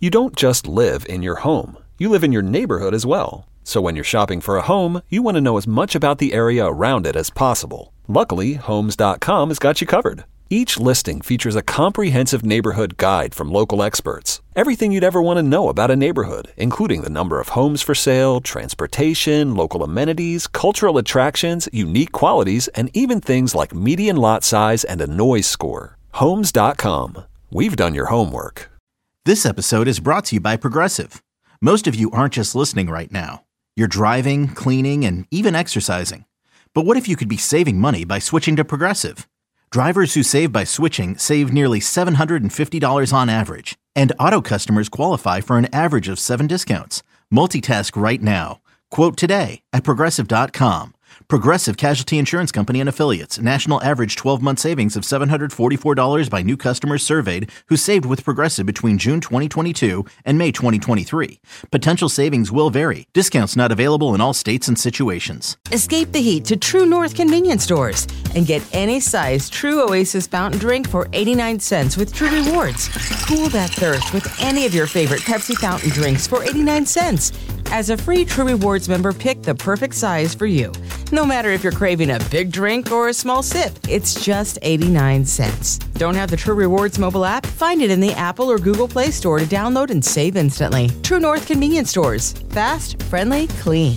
You don't just live in your home. You live in your neighborhood as well. So when you're shopping for a home, you want to know as much about the area around it as possible. Luckily, Homes.com has got you covered. Each listing features a comprehensive neighborhood guide from local experts. Everything you'd ever want to know about a neighborhood, including the number of homes for sale, transportation, local amenities, cultural attractions, unique qualities, and even things like median lot size and a noise score. Homes.com. We've done your homework. This episode is brought to you by Progressive. Most of you aren't just listening right now. You're driving, cleaning, and even exercising. But what if you could be saving money by switching to Progressive? Drivers who save by switching save nearly $750 on average. And auto customers qualify for an average of 7 discounts. Multitask right now. Quote today at Progressive.com. Progressive Casualty Insurance Company and Affiliates. National average 12-month savings of $744 by new customers surveyed who saved with Progressive between June 2022 and May 2023. Potential savings will vary. Discounts not available in all states and situations. Escape the heat to True North convenience stores and get any size True Oasis fountain drink for 89 cents with True Rewards. Cool that thirst with any of your favorite Pepsi fountain drinks for 89 cents. As a free True Rewards member, pick the perfect size for you. No matter if you're craving a big drink or a small sip, it's just 89 cents. Don't have the True Rewards mobile app? Find it in the Apple or Google Play Store to download and save instantly. True North convenience stores. Fast, friendly, clean.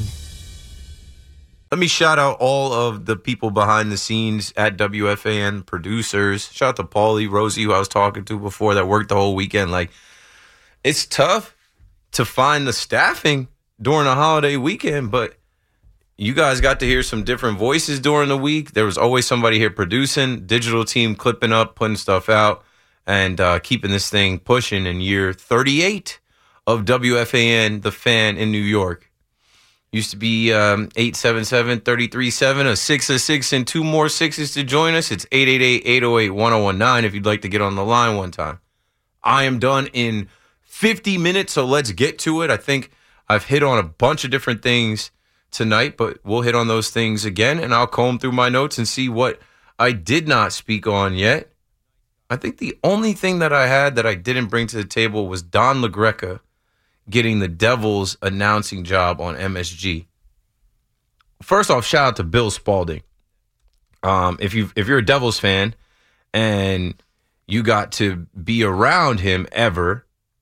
Let me shout out all of the people behind the scenes at WFAN, producers. Shout out to Paulie, Rosie, who I was talking to before that worked the whole weekend. Like, it's tough to find the staffing during a holiday weekend, but you guys got to hear some different voices during the week. There was always somebody here producing, digital team clipping up, putting stuff out, and keeping this thing pushing in year 38 of WFAN, The Fan in New York. Used to be 877-337, a 6 and 2 more sixes to join us. It's 888-808-1019 if you'd like to get on the line one time. I am done in 50 minutes, so let's get to it. I think I've hit on a bunch of different things tonight, but we'll hit on those things again, and I'll comb through my notes and see what I did not speak on yet. I think the only thing that I had that I didn't bring to the table was Don LaGreca getting the Devils announcing job on MSG. First off, shout out to Bill Spalding. If you're a Devils fan and you got to be around him ever,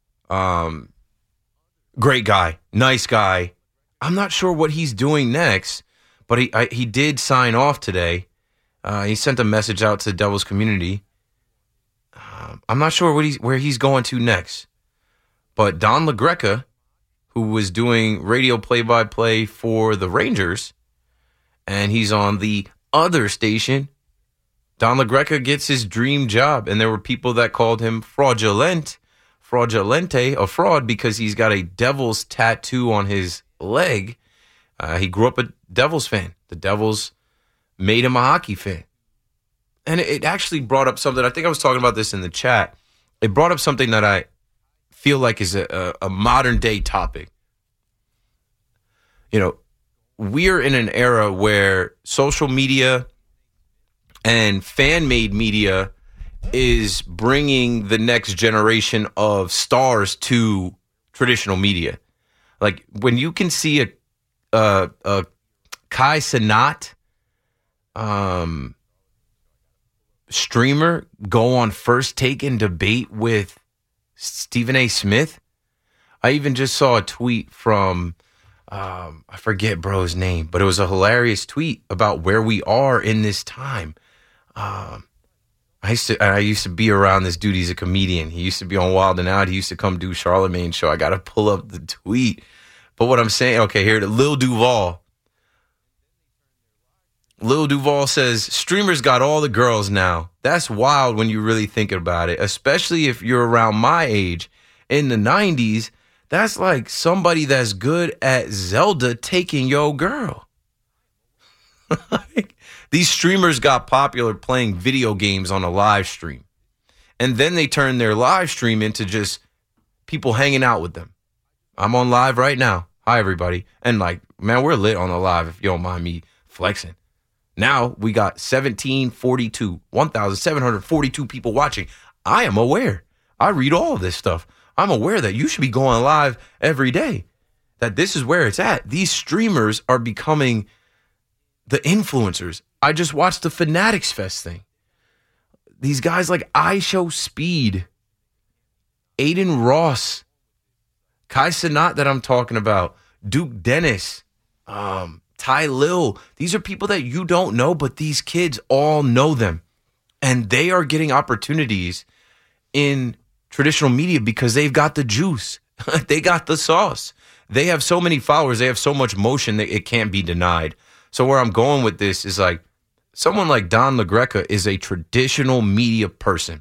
great guy, nice guy. I'm not sure what he's doing next, but he did sign off today. He sent a message out to the Devils community. I'm not sure where he's going to next. But Don LaGreca, who was doing radio play-by-play for the Rangers, and he's on the other station, Don LaGreca gets his dream job. And there were people that called him fraudulente, a fraud, because he's got a Devils tattoo on his leg. He grew up a Devils fan. The Devils made him a hockey fan. And it actually brought up something. I think I was talking about this in the chat. It brought up something that I feel like is a modern day topic. You know, we're in an era where social media and fan-made media is bringing the next generation of stars to traditional media. Like, when you can see a Kai Cenat streamer go on First Take and debate with Stephen A. Smith. I even just saw a tweet from, I forget bro's name, but it was a hilarious tweet about where we are in this time. I used to be around this dude. He's a comedian. He used to be on Wild 'N Out. He used to come do Charlamagne's show. I got to pull up the tweet. But what I'm saying, okay, here, Lil Duval. Lil Duval says, streamers got all the girls now. That's wild when you really think about it, especially if you're around my age. In the 90s, that's like somebody that's good at Zelda taking your girl. These streamers got popular playing video games on a live stream. And then they turned their live stream into just people hanging out with them. I'm on live right now. Hi, everybody. And like, man, we're lit on the live if you don't mind me flexing. Now we got 1,742 people watching. I am aware. I read all of this stuff I'm aware that you should be going live every day, that this is where it's at. These streamers are becoming the influencers. I just watched the Fanatics Fest thing. These guys like IShowSpeed, Aiden Ross, Kai Cenat that I'm talking about, Duke Dennis, Ty Lil. These are people that you don't know, but these kids all know them. And they are getting opportunities in traditional media because they've got the juice. They got the sauce. They have so many followers. They have so much motion that it can't be denied. So where I'm going with this is like someone like Don LaGreca is a traditional media person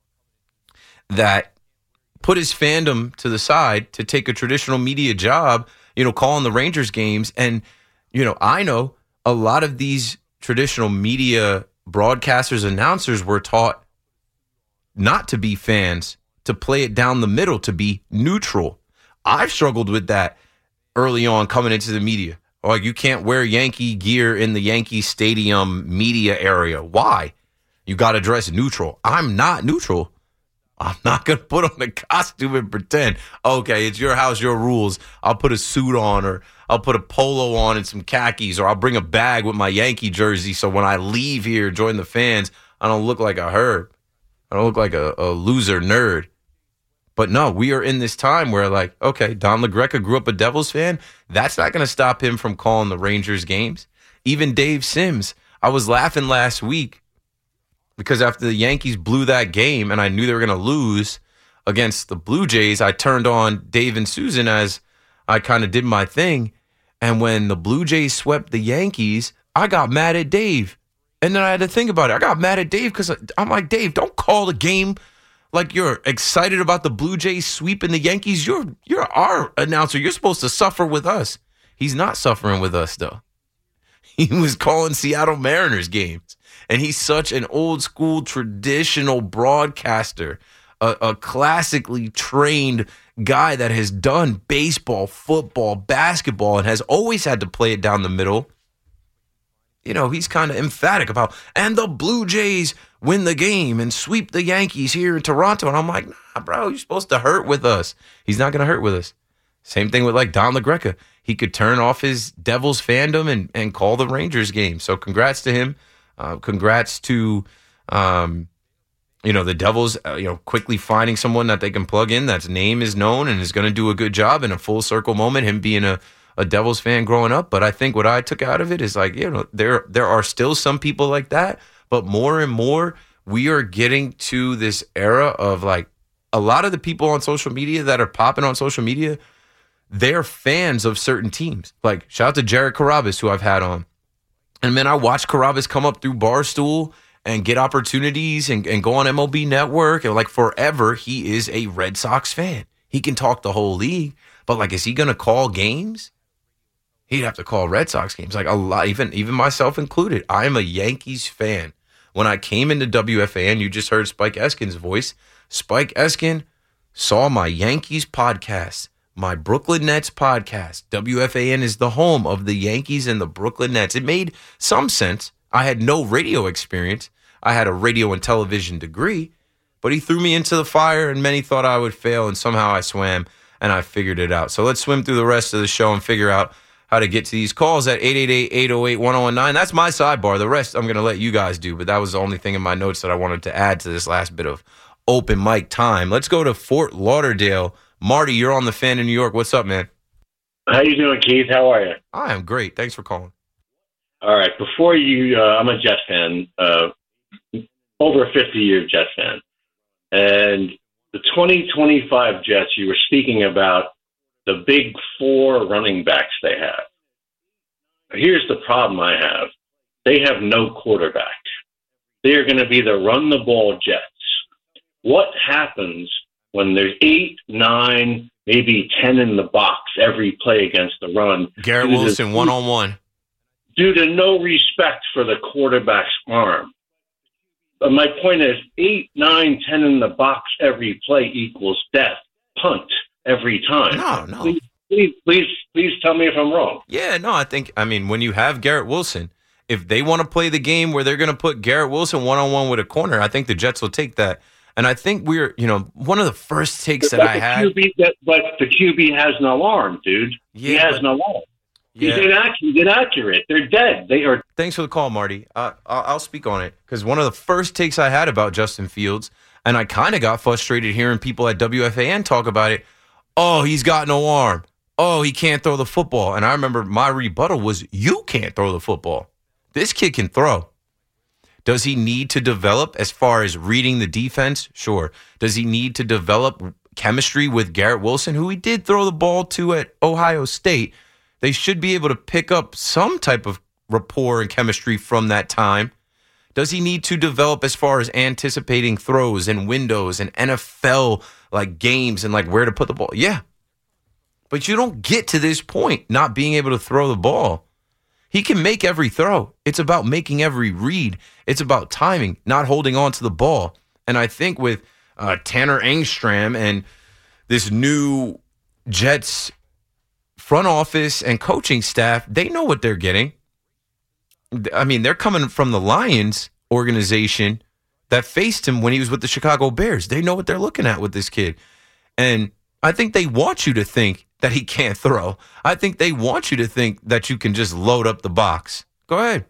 that put his fandom to the side to take a traditional media job, calling the Rangers games. And, I know a lot of these traditional media broadcasters, announcers were taught not to be fans, to play it down the middle, to be neutral. I've struggled with that early on coming into the media. Like, you can't wear Yankee gear in the Yankee Stadium media area. Why? You got to dress neutral. I'm not neutral. I'm not going to put on a costume and pretend, okay, it's your house, your rules. I'll put a suit on, or I'll put a polo on and some khakis, or I'll bring a bag with my Yankee jersey so when I leave here, join the fans, I don't look like a herb. I don't look like a loser nerd. But no, we are in this time where, like, okay, Don LaGreca grew up a Devils fan. That's not going to stop him from calling the Rangers games. Even Dave Sims. I was laughing last week because after the Yankees blew that game and I knew they were going to lose against the Blue Jays, I turned on Dave and Susan as I kind of did my thing. And when the Blue Jays swept the Yankees, I got mad at Dave. And then I had to think about it. I got mad at Dave because I'm like, Dave, don't call the game like you're excited about the Blue Jays sweeping the Yankees. You're our announcer. You're supposed to suffer with us. He's not suffering with us, though. He was calling Seattle Mariners games. And he's such an old school, traditional broadcaster, a classically trained guy that has done baseball, football, basketball, and has always had to play it down the middle. He's kind of emphatic about, and the Blue Jays win the game and sweep the Yankees here in Toronto. And I'm like, nah, bro, you're supposed to hurt with us. He's not going to hurt with us. Same thing with like Don LaGreca. He could turn off his Devils fandom and call the Rangers game. So congrats to him. Congrats to, the Devils, quickly finding someone that they can plug in that's name is known and is going to do a good job in a full circle moment, him being a Devils fan growing up. But I think what I took out of it is like, there are still some people like that, but more and more we are getting to this era of like a lot of the people on social media that are popping on social media, they're fans of certain teams. Like shout out to Jared Carrabis, who I've had on. And man, I watched Carrabis come up through Barstool and get opportunities and go on MLB Network. And like forever, he is a Red Sox fan. He can talk the whole league, but like, is he going to call games? He'd have to call Red Sox games. Like a lot, even myself included. I am a Yankees fan. When I came into WFAN, you just heard Spike Eskin's voice. Spike Eskin saw my Yankees podcast, my Brooklyn Nets podcast. WFAN is the home of the Yankees and the Brooklyn Nets. It made some sense. I had no radio experience. I had a radio and television degree, but he threw me into the fire and many thought I would fail, and somehow I swam and I figured it out. So let's swim through the rest of the show and figure out how to get to these calls at 888-808-1019. That's my sidebar. The rest I'm going to let you guys do, but that was the only thing in my notes that I wanted to add to this last bit of open mic time. Let's go to Fort Lauderdale. Marty, you're on the Fan in New York. What's up, man? How you doing, Keith? How are you? I am great. Thanks for calling. All right. Before you, I'm a Jets fan, over a 50-year Jets fan. And the 2025 Jets, you were speaking about the big four running backs they have. Here's the problem I have. They have no quarterback. They are going to be the run-the-ball Jets. What happens when there's 8, 9, maybe 10 in the box every play against the run? Garrett Wilson, one-on-one. Due to no respect for the quarterback's arm. But my point is 8, 9, 10 in the box every play equals death. Punt every time. No. Please tell me if I'm wrong. Yeah, no, I mean, when you have Garrett Wilson, if they want to play the game where they're going to put Garrett Wilson one-on-one with a corner, I think the Jets will take that. And I think one of the first takes that I had. But the QB has no arm, dude. He has no arm. Yeah. He's inaccurate. They're dead. They are. Thanks for the call, Marty. I'll speak on it because one of the first takes I had about Justin Fields, and I kind of got frustrated hearing people at WFAN talk about it. Oh, he's got no arm. Oh, he can't throw the football. And I remember my rebuttal was, you can't throw the football. This kid can throw. Does he need to develop as far as reading the defense? Sure. Does he need to develop chemistry with Garrett Wilson, who he did throw the ball to at Ohio State? They should be able to pick up some type of rapport and chemistry from that time. Does he need to develop as far as anticipating throws and windows and NFL like games and like where to put the ball? Yeah. But you don't get to this point not being able to throw the ball. He can make every throw. It's about making every read. It's about timing, not holding on to the ball. And I think with Tanner Engstrom and this new Jets front office and coaching staff, they know what they're getting. I mean, they're coming from the Lions organization that faced him when he was with the Chicago Bears. They know what they're looking at with this kid. And I think they want you to think that he can't throw. I think they want you to think that you can just load up the box. Go ahead.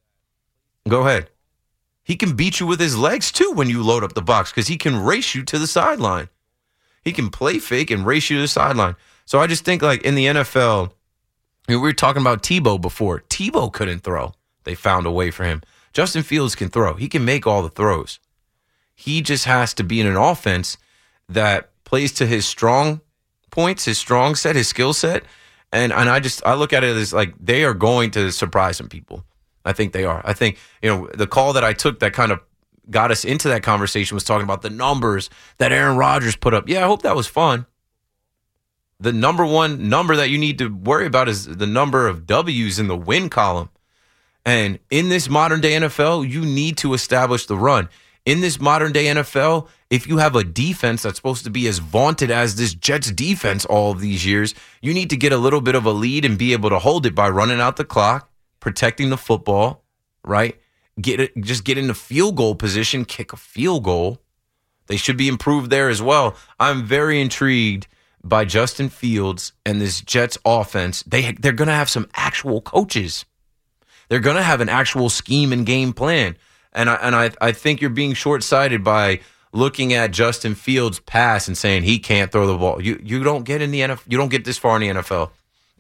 Go ahead. He can beat you with his legs, too, when you load up the box because he can race you to the sideline. He can play fake and race you to the sideline. So I just think, like, in the NFL, we were talking about Tebow before. Tebow couldn't throw. They found a way for him. Justin Fields can throw. He can make all the throws. He just has to be in an offense that plays to his strong points, his strong set, his skill set. And I look at it as like they are going to surprise some people. I think they are. I think, the call that I took that kind of got us into that conversation was talking about the numbers that Aaron Rodgers put up. Yeah, I hope that was fun. The number one number that you need to worry about is the number of W's in the win column. And in this modern day NFL, you need to establish the run. In this modern day NFL, if you have a defense that's supposed to be as vaunted as this Jets defense all of these years, you need to get a little bit of a lead and be able to hold it by running out the clock, protecting the football, right? Just get into field goal position, kick a field goal. They should be improved there as well. I'm very intrigued by Justin Fields and this Jets offense. They're going to have some actual coaches. They're going to have an actual scheme and game plan. And I think you're being short-sighted by looking at Justin Fields' pass and saying he can't throw the ball. You don't get in the NFL. You don't get this far in the NFL.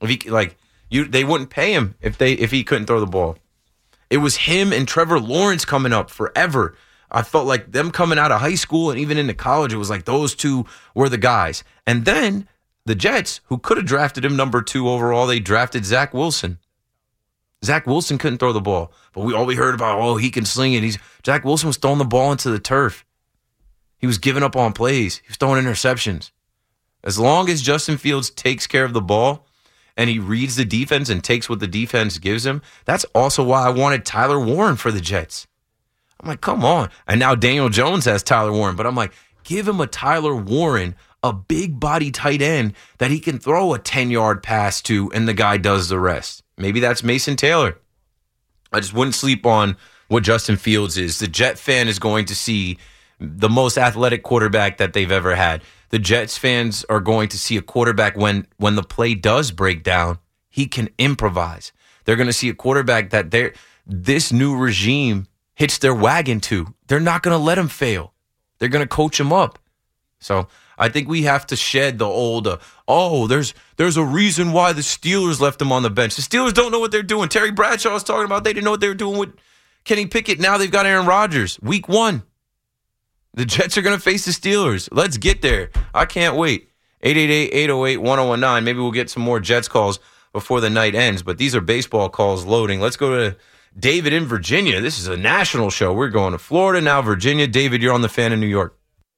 They wouldn't pay him if he couldn't throw the ball. It was him and Trevor Lawrence coming up forever. I felt like them coming out of high school and even into college, it was like those two were the guys. And then the Jets, who could have drafted him number 2 overall, they drafted Zach Wilson. Zach Wilson couldn't throw the ball, but we heard about, he can sling it. Zach Wilson was throwing the ball into the turf. He was giving up on plays. He was throwing interceptions. As long as Justin Fields takes care of the ball and he reads the defense and takes what the defense gives him, that's also why I wanted Tyler Warren for the Jets. I'm like, come on. And now Daniel Jones has Tyler Warren, but I'm like, give him a Tyler Warren, a big body tight end that he can throw a 10-yard pass to, and the guy does the rest. Maybe that's Mason Taylor. I just wouldn't sleep on what Justin Fields is. The Jet fan is going to see the most athletic quarterback that they've ever had. The Jets fans are going to see a quarterback when the play does break down, he can improvise. They're going to see a quarterback that this new regime hits their wagon to. They're not going to let him fail. They're going to coach him up. So I think we have to shed the old, there's a reason why the Steelers left him on the bench. The Steelers don't know what they're doing. Terry Bradshaw was talking about they didn't know what they were doing with Kenny Pickett. Now they've got Aaron Rodgers. Week 1. The Jets are going to face the Steelers. Let's get there. I can't wait. 888-808-1019. Maybe we'll get some more Jets calls before the night ends, but these are baseball calls loading. Let's go to David in Virginia. This is a national show. We're going to Florida, now Virginia. David, you're on the Fan in New York.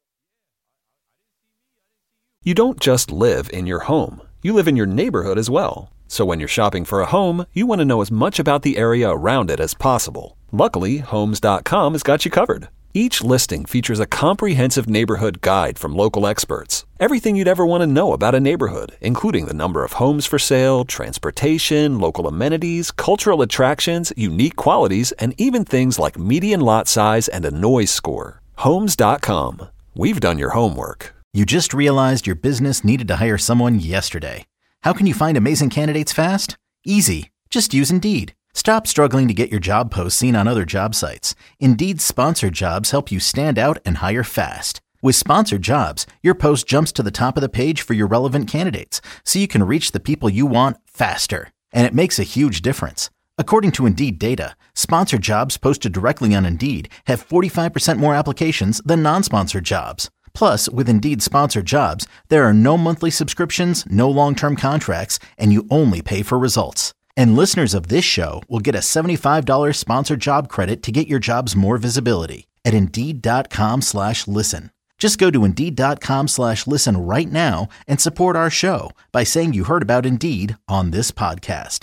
You don't just live in your home. You live in your neighborhood as well. So when you're shopping for a home, you want to know as much about the area around it as possible. Luckily, Homes.com has got you covered. Each listing features a comprehensive neighborhood guide from local experts. Everything you'd ever want to know about a neighborhood, including the number of homes for sale, transportation, local amenities, cultural attractions, unique qualities, and even things like median lot size and a noise score. Homes.com. We've done your homework. You just realized your business needed to hire someone yesterday. How can you find amazing candidates fast? Easy. Just use Indeed. Stop struggling to get your job posts seen on other job sites. Indeed's sponsored jobs help you stand out and hire fast. With sponsored jobs, your post jumps to the top of the page for your relevant candidates, so you can reach the people you want faster. And it makes a huge difference. According to Indeed data, sponsored jobs posted directly on Indeed have 45% more applications than non-sponsored jobs. Plus, with Indeed sponsored jobs, there are no monthly subscriptions, no long-term contracts, and you only pay for results. And listeners of this show will get a $75 sponsored job credit to get your jobs more visibility at Indeed.com/listen. Just go to Indeed.com/listen right now and support our show by saying you heard about Indeed on this podcast.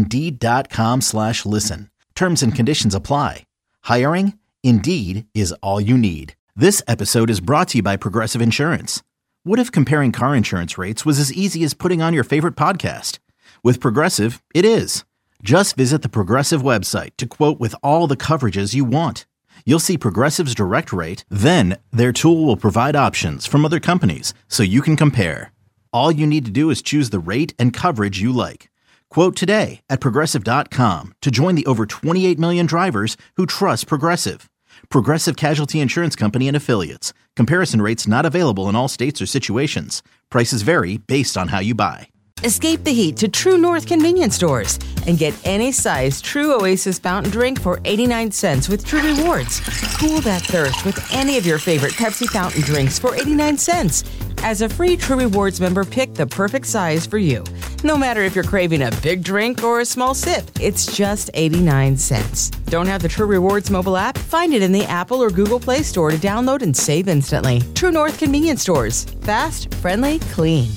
Indeed.com/listen. Terms and conditions apply. Hiring? Indeed is all you need. This episode is brought to you by Progressive Insurance. What if comparing car insurance rates was as easy as putting on your favorite podcast? With Progressive, it is. Just visit the Progressive website to quote with all the coverages you want. You'll see Progressive's direct rate, then their tool will provide options from other companies so you can compare. All you need to do is choose the rate and coverage you like. Quote today at Progressive.com to join the over 28 million drivers who trust Progressive. Progressive Casualty Insurance Company and Affiliates. Comparison rates not available in all states or situations. Prices vary based on how you buy. Escape the heat to True North convenience stores and get any size True Oasis fountain drink for 89 cents with True Rewards. Cool that thirst with any of your favorite Pepsi fountain drinks for 89 cents. As a free True Rewards member, pick the perfect size for you. No matter if you're craving a big drink or a small sip, it's just 89 cents. Don't have the True Rewards mobile app? Find it in the Apple or Google Play Store to download and save instantly. True North convenience stores. Fast, friendly, clean.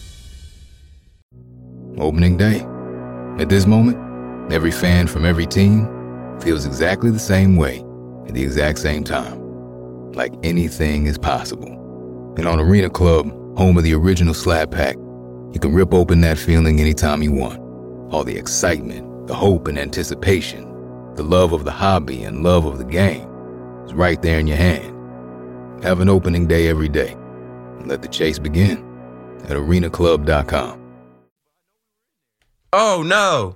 Opening day. At this moment, every fan from every team feels exactly the same way at the exact same time. Like anything is possible. And on Arena Club, home of the original Slab Pack, you can rip open that feeling anytime you want. All the excitement, the hope and anticipation, the love of the hobby and love of the game is right there in your hand. Have an opening day every day and let the chase begin at arenaclub.com. Oh, no.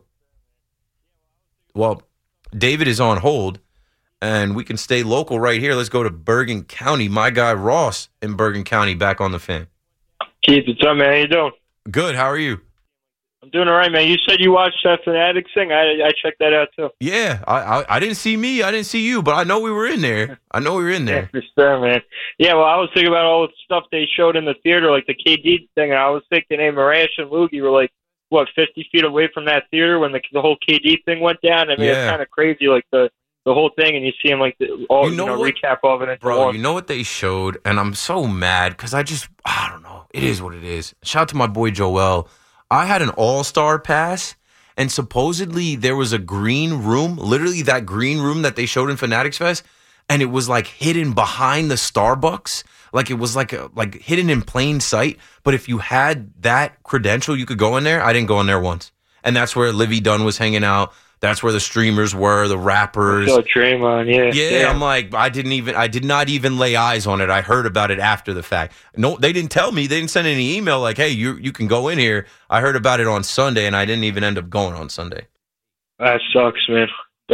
Well, David is on hold, and we can stay local right here. Let's go to Bergen County. My guy Ross in Bergen County back on the fan. Keith, what's up, man? How you doing? Good. How are you? I'm doing all right, man. You said you watched that Fanatics thing. I checked that out, too. Yeah. I didn't see me. I didn't see you, but I know we were in there. Yeah, for sure, man. Yeah, well, I was thinking about all the stuff they showed in the theater, like the KD thing, and I was thinking, hey, Marash and Loogie were like, 50 feet away from that theater when the whole KD thing went down? I mean, It's kind of crazy, like the whole thing, and you see him like recap of it. Bro, you know what they showed? And I'm so mad because I don't know. It is what it is. Shout out to my boy Joel. I had an all-star pass, and supposedly there was a green room, literally that green room that they showed in Fanatics Fest, and it was like hidden behind the Starbucks. Like it was like hidden in plain sight. But if you had that credential, you could go in there. I didn't go in there once. And that's where Livy Dunn was hanging out. That's where the streamers were, the rappers. Oh, Draymond, yeah. Yeah, I'm like, I did not even lay eyes on it. I heard about it after the fact. No, they didn't tell me. They didn't send any email like, hey, you can go in here. I heard about it on Sunday, and I didn't even end up going on Sunday. That sucks, man.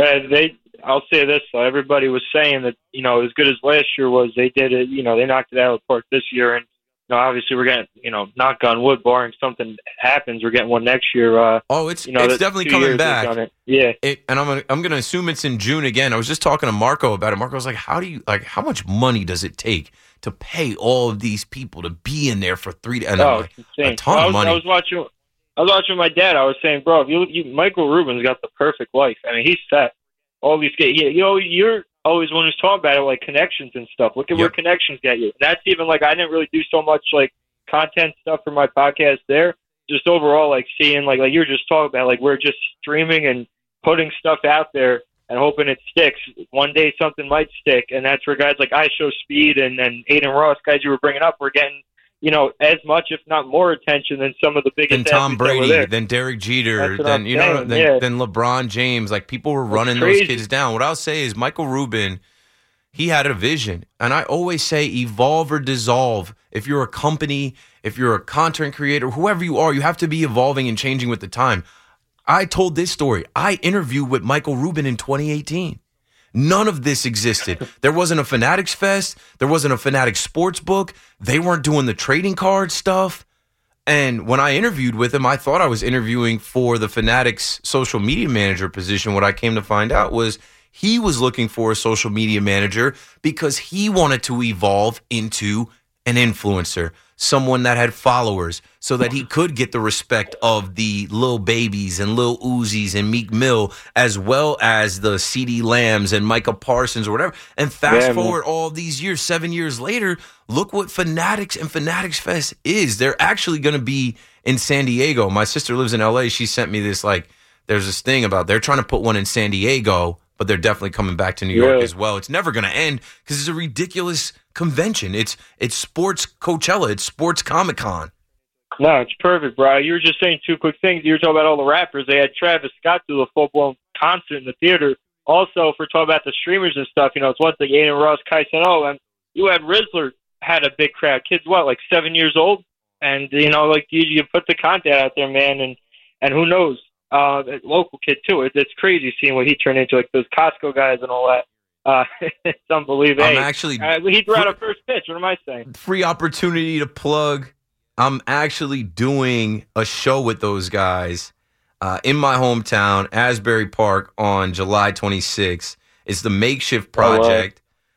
I'll say this, though. Everybody was saying that, as good as last year was, they did it, they knocked it out of the park this year. And, obviously we're getting, knock on wood, barring something happens, we're getting one next year. It's definitely coming back. Yeah. And I'm going to assume it's in June again. I was just talking to Marco about it. Marco was like, how much money does it take to pay all of these people to be in there for 3 days? And it's insane. A ton of money. I was watching my dad. I was saying, bro, Michael Rubin's got the perfect life. I mean, he's set. All these guys, you're always one who's talking about it, like connections and stuff. Look at where connections get you. That's even like I didn't really do so much like content stuff for my podcast there. Just overall, like seeing like you're just talking about, like we're just streaming and putting stuff out there and hoping it sticks. One day something might stick, and that's where guys like I Show Speed and Aiden Ross, guys you were bringing up, were getting as much, if not more attention than some of the biggest. Than Tom Brady, than Derek Jeter, than LeBron James. Like people were running those kids down. What I'll say is Michael Rubin, He had a vision. And I always say evolve or dissolve. If you're a company, if you're a content creator, whoever you are, you have to be evolving and changing with the time. I told this story. I interviewed with Michael Rubin in 2018. None of this existed. There wasn't a Fanatics Fest. There wasn't a Fanatics Sports Book. They weren't doing the trading card stuff. And when I interviewed with him, I thought I was interviewing for the Fanatics social media manager position. What I came to find out was he was looking for a social media manager because he wanted to evolve into an influencer, someone that had followers, so that he could get the respect of the Lil Babies and Lil Uzis and Meek Mill, as well as the CeeDee Lambs and Micah Parsons or whatever. And fast forward all these years, 7 years later, look what Fanatics and Fanatics Fest is. They're actually going to be in San Diego. My sister lives in LA. She sent me this, there's this thing about they're trying to put one in San Diego, but they're definitely coming back to New York as well. It's never going to end because it's a ridiculous convention. It's sports Coachella. It's sports Comic-Con. No, it's perfect, bro. You were just saying two quick things. You were talking about all the rappers. They had Travis Scott do a full-blown concert in the theater. Also, for talking about the streamers and stuff, it's one thing, Aiden Ross, Kai Sano, and you had Rizzler had a big crowd. Kids, 7 years old? And, you put the content out there, man, and who knows? Local kid, too. It's crazy seeing what he turned into, like those Costco guys and all that. It's unbelievable. He threw out a first pitch. What am I saying? Free opportunity to plug. I'm actually doing a show with those guys in my hometown, Asbury Park, on July 26th. It's the Makeshift Project,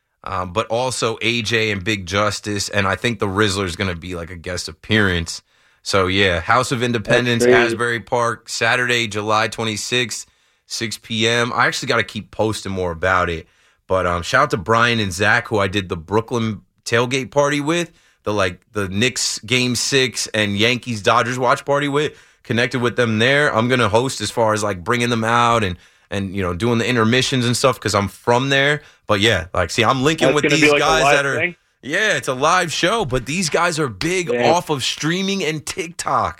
but also AJ and Big Justice, and I think the Rizzler is going to be like a guest appearance. So, yeah, House of Independence, Asbury Park, Saturday, July 26th, 6 p.m. I actually got to keep posting more about it. But shout out to Brian and Zach, who I did the Brooklyn tailgate party with, the Knicks Game 6 and Yankees-Dodgers watch party with. Connected with them there. I'm going to host as far as bringing them out and doing the intermissions and stuff because I'm from there. But, yeah, I'm linking with these guys that are – yeah, it's a live show, but these guys are big off of streaming and TikTok.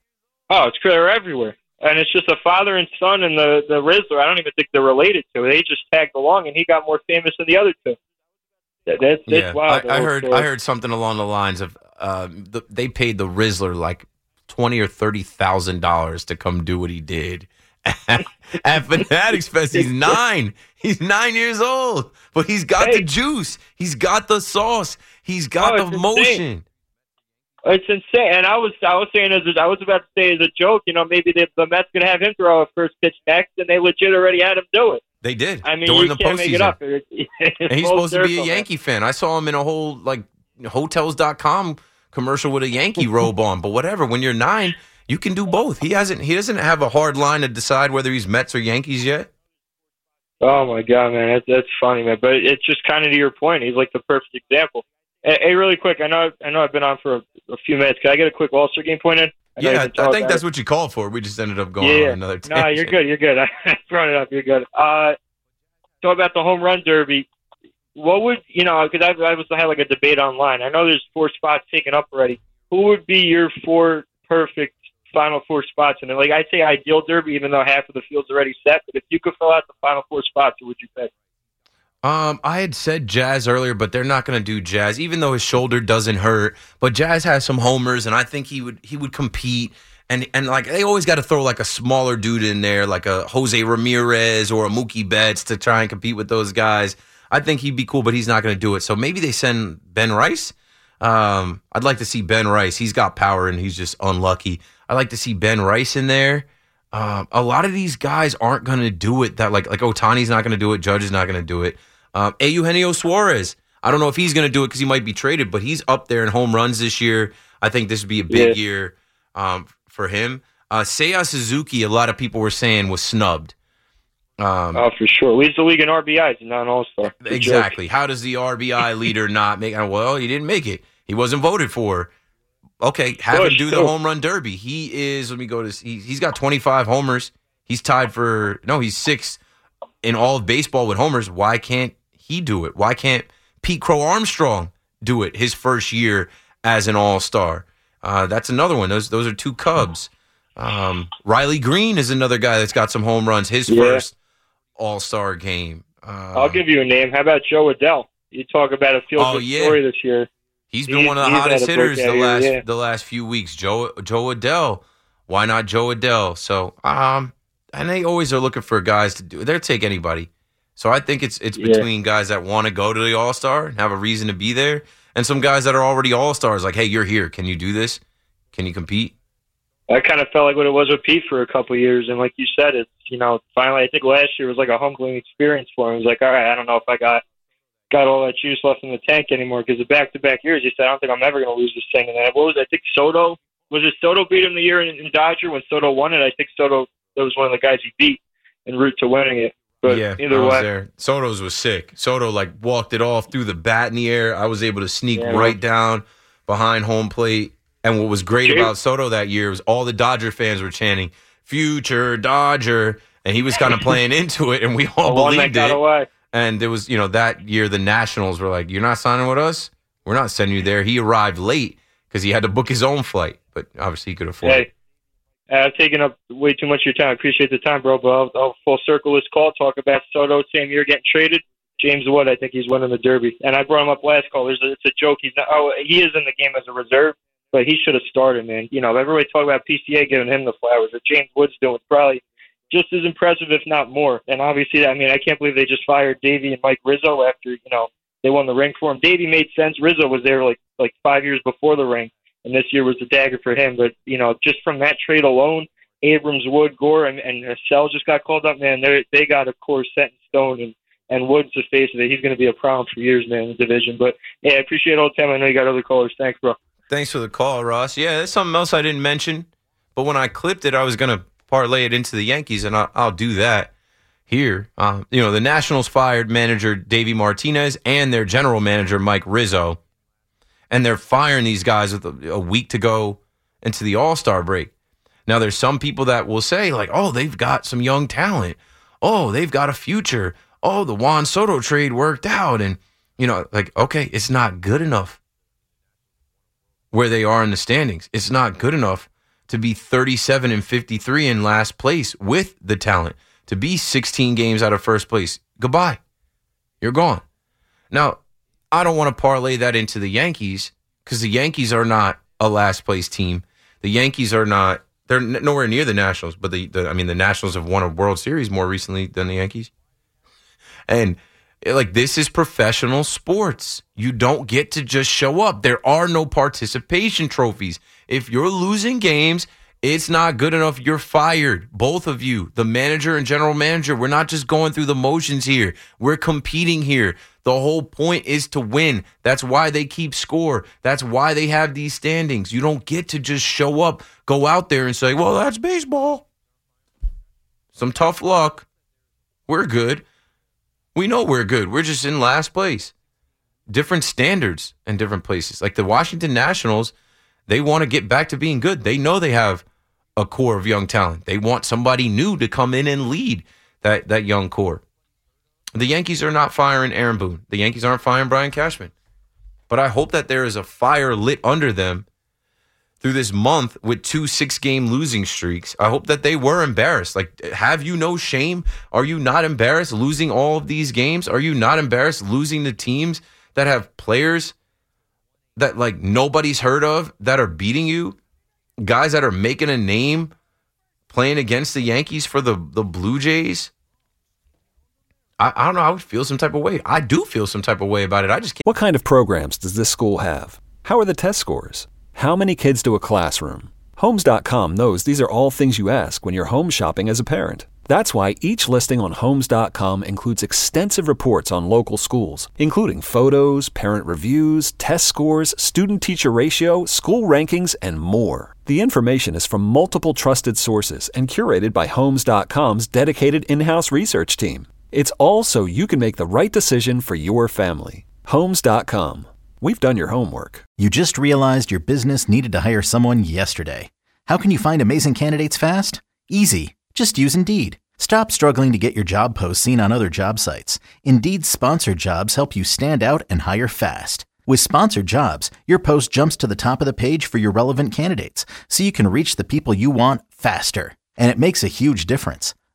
Oh, it's clear everywhere. And it's just a father and son and the Rizzler. I don't even think they're related to. They just tagged along, and he got more famous than the other two. That's wild. I heard something along the lines of they paid the Rizzler $20,000 or $30,000 to come do what he did at Fanatics Fest. He's 9. He's 9 years old, but he's got the juice. He's got the sauce. He's got the motion. It's insane. And I was saying I was about to say as a joke, maybe the Mets gonna have him throw a first pitch next, and they legit already had him do it. They did. I mean, during you the can't postseason. Make it up. And he's supposed to be a Yankee fan. I saw him in a whole Hotels.com commercial with a Yankee robe on. But whatever, when you're 9, you can do both. He doesn't have a hard line to decide whether he's Mets or Yankees yet. Oh my God, man, that's funny, man. But it's just kind of to your point. He's like the perfect example. Hey, really quick, I know I've been on for a few minutes. Can I get a quick All-Star game point in? I think that's what you called for. We just ended up going on another tangent. No, you're good. I brought it up. You're good. Talk about the home run derby. What would, because I had a debate online. I know there's 4 spots taken up already. Who would be your 4 perfect final 4 spots? And I'd say ideal derby, even though half of the field's already set. But if you could fill out the final 4 spots, who would you pick? I had said Jazz earlier, but they're not going to do Jazz, even though his shoulder doesn't hurt. But Jazz has some homers, and I think he would compete. And they always got to throw a smaller dude in there, like a Jose Ramirez or a Mookie Betts to try and compete with those guys. I think he'd be cool, but he's not going to do it. So maybe they send Ben Rice. I'd like to see Ben Rice. He's got power, and he's just unlucky. I'd like to see Ben Rice in there. A lot of these guys aren't going to do it. That like Ohtani's not going to do it. Judge is not going to do it. Eugenio Suarez. I don't know if he's going to do it because he might be traded, but he's up there in home runs this year. I think this would be a big year for him. Seiya Suzuki, a lot of people were saying, was snubbed. For sure. Leads the league in RBIs and not an All-Star. Exactly. How does the RBI leader not make it? Well, he didn't make it. He wasn't voted for. Okay, have him do the home run derby. He is, let me go to, he's got 25 homers. He's tied he's 6th in all of baseball with homers. Why can't he do it? Why can't Pete Crow Armstrong do it his first year as an All-Star? That's another one. Those are 2 Cubs. Riley Green is another guy that's got some home runs. His first All-Star game. I'll give you a name. How about Joe Adell? You talk about a feel-good story this year. He's been one of the hottest hitters the last few weeks. Joe Adell. Why not Joe Adell? So, and they always are looking for guys to do. They'll take anybody. So I think it's between guys that want to go to the All-Star and have a reason to be there, and some guys that are already All-Stars. Like, hey, you're here. Can you do this? Can you compete? I kind of felt like what it was with Pete for a couple of years, and like you said, it's finally. I think last year was like a humbling experience for him. It was like, all right, I don't know if I got all that juice left in the tank anymore, because the back-to-back years, he said, I don't think I'm ever going to lose this thing. And then I think Soto beat him the year in Dodger when Soto won it? I think Soto, that was one of the guys he beat en route to winning it. But either way, there. Soto's was sick. Soto walked it off, threw the bat in the air. I was able to sneak right down behind home plate. And what was great about Soto that year was all the Dodger fans were chanting "Future Dodger," and he was kind of playing into it, and we all believed it. Away. And there was, that year the Nationals were like, "You're not signing with us. We're not sending you there." He arrived late because he had to book his own flight, but obviously he could afford it. I've taken up way too much of your time. I appreciate the time, bro. But I'll full circle this call, talk about Soto, same year getting traded. James Wood, I think he's winning the Derby. And I brought him up last call. It's a joke. He is in the game as a reserve, but he should have started, man. Everybody talk about PCA giving him the flowers. What James Wood's doing is probably just as impressive, if not more. And obviously, I can't believe they just fired Davey and Mike Rizzo after, they won the ring for him. Davey made sense. Rizzo was there like 5 years before the ring. And this year was the dagger for him. But, just from that trade alone, Abrams, Wood, Gore, and Sell just got called up, man. They got a core set in stone, and Wood's the face of it. He's going to be a problem for years, man, in the division. But, I appreciate all the time. I know you got other callers. Thanks, bro. Thanks for the call, Ross. Yeah, there's something else I didn't mention. But when I clipped it, I was going to parlay it into the Yankees, and I'll do that here. The Nationals fired manager Davey Martinez and their general manager, Mike Rizzo. And they're firing these guys with a week to go into the All-Star break. Now, there's some people that will say, they've got some young talent. Oh, they've got a future. Oh, the Juan Soto trade worked out. And, okay, it's not good enough where they are in the standings. It's not good enough to be 37-53 in last place with the talent, to be 16 games out of first place. Goodbye. You're gone. Now, I don't want to parlay that into the Yankees because the Yankees are not a last place team. The Yankees are not, they're nowhere near the Nationals, but the Nationals have won a World Series more recently than the Yankees. And this is professional sports. You don't get to just show up. There are no participation trophies. If you're losing games, it's not good enough. You're fired. Both of you, the manager and general manager. We're not just going through the motions here. We're competing here. The whole point is to win. That's why they keep score. That's why they have these standings. You don't get to just show up, go out there and say, well, that's baseball. Some tough luck. We're good. We know we're good. We're just in last place. Different standards in different places. Like the Washington Nationals, they want to get back to being good. They know they have a core of young talent. They want somebody new to come in and lead that young core. The Yankees are not firing Aaron Boone. The Yankees aren't firing Brian Cashman. But I hope that there is a fire lit under them through this month with 2 6-game losing streaks. I hope that they were embarrassed. Have you no shame? Are you not embarrassed losing all of these games? Are you not embarrassed losing the teams that have players that nobody's heard of that are beating you? Guys that are making a name playing against the Yankees for the Blue Jays? I don't know. I would feel some type of way. I do feel some type of way about it. I just can't. What kind of programs does this school have? How are the test scores? How many kids do a classroom? Homes.com knows these are all things you ask when you're home shopping as a parent. That's why each listing on Homes.com includes extensive reports on local schools, including photos, parent reviews, test scores, student-teacher ratio, school rankings, and more. The information is from multiple trusted sources and curated by Homes.com's dedicated in-house research team. It's all so you can make the right decision for your family. Homes.com. We've done your homework. You just realized your business needed to hire someone yesterday. How can you find amazing candidates fast? Easy. Just use Indeed. Stop struggling to get your job posts seen on other job sites. Indeed's sponsored jobs help you stand out and hire fast. With sponsored jobs, your post jumps to the top of the page for your relevant candidates, so you can reach the people you want faster. And it makes a huge difference.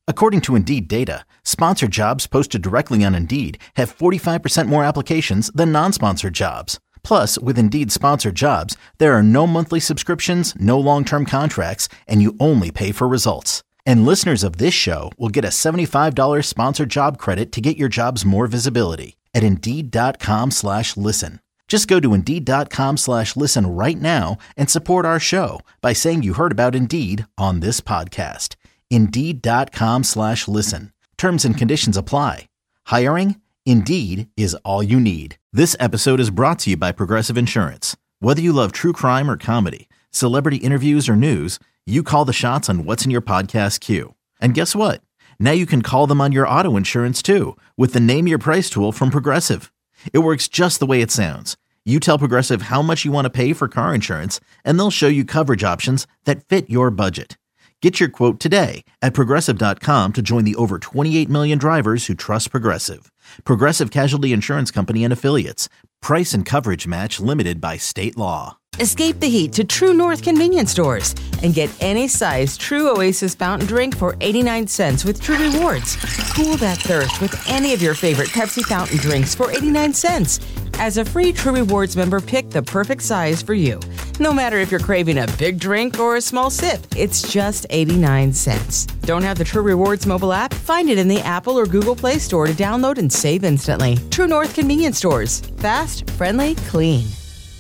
According to Indeed data, sponsored jobs posted directly on Indeed have 45% more applications than non-sponsored jobs. Plus, with Indeed sponsored jobs, there are no monthly subscriptions, no long-term contracts, and you only pay for results. And listeners of this show will get a $75 sponsored job credit to get your jobs more visibility at Indeed.com/listen. Just go to Indeed.com/listen right now and support our show by saying you heard about Indeed on this podcast. Indeed.com/listen. Terms and conditions apply. Hiring? Indeed is all you need. This episode is brought to you by Progressive Insurance. Whether you love true crime or comedy, celebrity interviews or news, you call the shots on what's in your podcast queue. And guess what? Now you can call them on your auto insurance too with the Name Your Price tool from Progressive. It works just the way it sounds. You tell Progressive how much you want to pay for car insurance, and they'll show you coverage options that fit your budget. Get your quote today at Progressive.com to join the over 28 million drivers who trust Progressive. Progressive Casualty Insurance Company and Affiliates. Price and coverage match limited by state law. Escape the heat to True North convenience stores and get any size True Oasis fountain drink for 89 cents with True Rewards. Cool that thirst with any of your favorite Pepsi fountain drinks for 89 cents. As a free True Rewards member, pick the perfect size for you. No matter if you're craving a big drink or a small sip, it's just 89 cents. Don't have the True Rewards mobile app? Find it in the Apple or Google Play Store to download and save instantly. True North convenience stores. Fast, friendly, clean.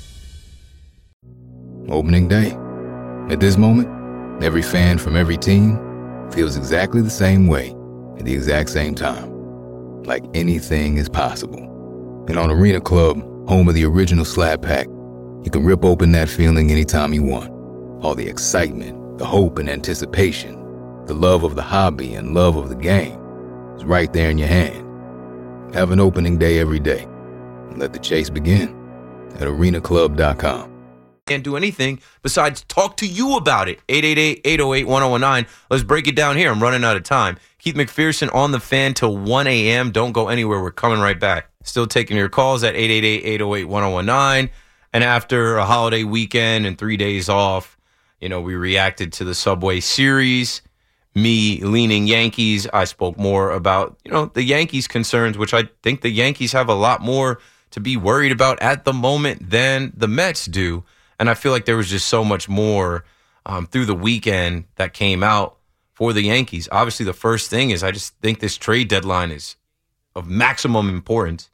Opening day. At this moment, every fan from every team feels exactly the same way at the exact same time. Like anything is possible. And on Arena Club, home of the original Slab Pack, you can rip open that feeling anytime you want. All the excitement, the hope and anticipation, the love of the hobby and love of the game is right there in your hand. Have an opening day every day. And let the chase begin at arenaclub.com. Can't do anything besides talk to you about it. 888-808-1019. Let's break it down here. I'm running out of time. Keith McPherson on the Fan till 1 a.m. Don't go anywhere. We're coming right back. Still taking your calls at 888-808-1019. And after a holiday weekend and 3 days off, we reacted to the Subway Series. Me leaning Yankees. I spoke more about, the Yankees' concerns, which I think the Yankees have a lot more to be worried about at the moment than the Mets do. And I feel like there was just so much more through the weekend that came out for the Yankees. Obviously, the first thing is I just think this trade deadline is of maximum importance.